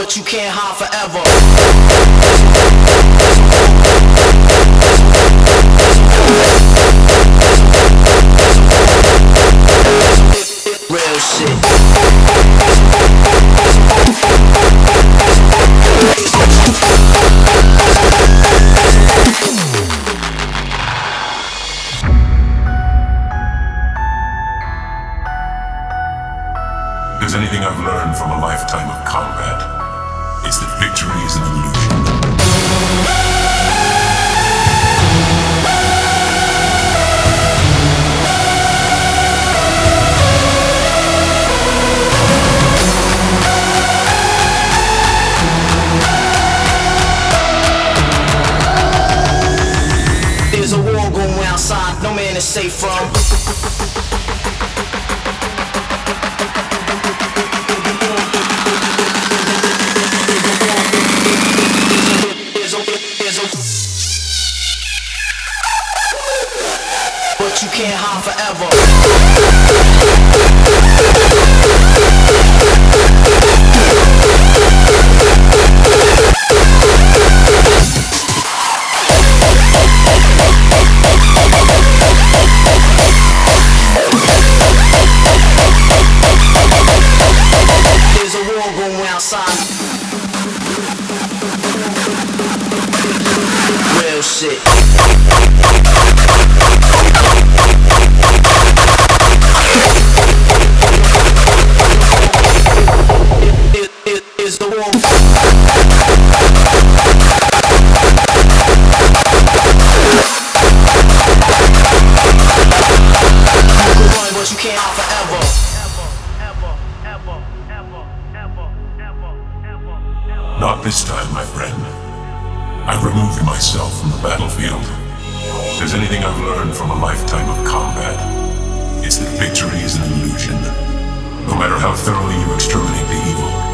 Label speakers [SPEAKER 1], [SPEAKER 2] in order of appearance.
[SPEAKER 1] but you can't hide forever. Real shit.
[SPEAKER 2] If there's anything I've learned from a lifetime of combat, it's that victory is an illusion.
[SPEAKER 1] There's a war going outside, no man is safe from. But you can't hide forever. There's a war going outside. Real shit. Is the war. But you can't hide forever.
[SPEAKER 2] Not this time, my friend. I've removed myself from the battlefield. If there's anything I've learned from a lifetime of combat, it's that victory is an illusion. No matter how thoroughly you exterminate the evil,